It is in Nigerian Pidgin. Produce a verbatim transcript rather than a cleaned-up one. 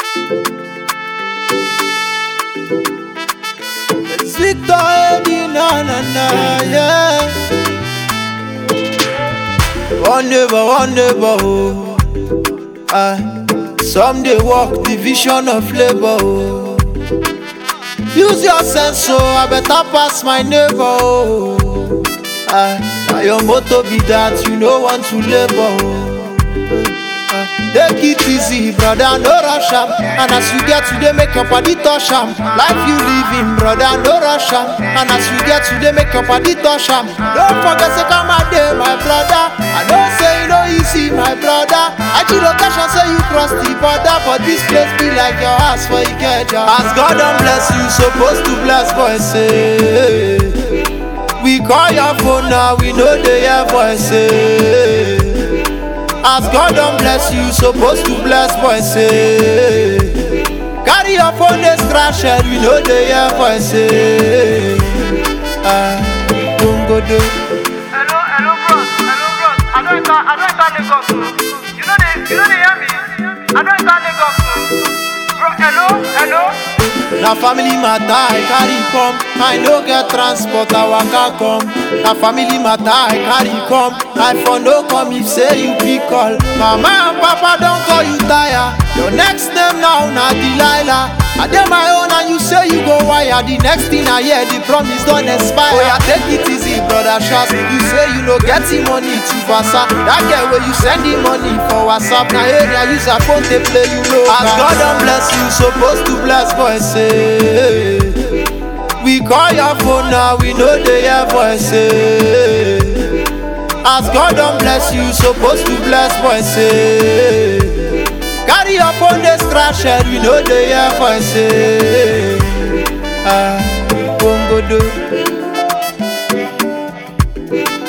It's Victor Eddie, na na na, yeah. One neighbor, one neighbor, oh. Ah, some dey work division of labor, oh. Use your sense, so I better pass my neighbor, oh. Ah, now your motto be that you no want to labor, oh. Take it easy, brother, no rush am. And as you get today, make your body touch am. Life you living, brother, no rush am. And as you get today, make your body touch am. Don't forget to come a day, my brother. I don't say you know easy, my brother. I see location say you cross the border, but this place be like your house for you get your. As God don't bless you, supposed to bless boys say. We call your phone now, we know they hear voices. As God don't bless you, supposed to bless boys say. Carry your phone, they scratch it, we know they hear voices. Ah, don't go do. Hello, hello, bros, hello, bros. I don't enter, I don't enter Lagos, so. You know they, you know they hear me. I don't enter Lagos, so. Bro, hello, hello. Na family matter I carry come. I no get transport, I waka come. Na family matter I carry come. I for no come if say you pick call. Mama and papa don't call you tire. Your next name now na Delilah. I dey my own and you say you go wire. The next thing I hear, the promise don't expire. Oh yeah, take it easy, brother Shaz. You say you no get the money to Vasa. That girl where you send the money for WhatsApp. Now area use a phone they play you know. As God don't bless you, supposed to bless boys say. We call your phone now, we know they hear voices. As God don't bless you, supposed to bless boys say. Carry your phone, they scratch it, we know they hear voices. Ah, Bongo do.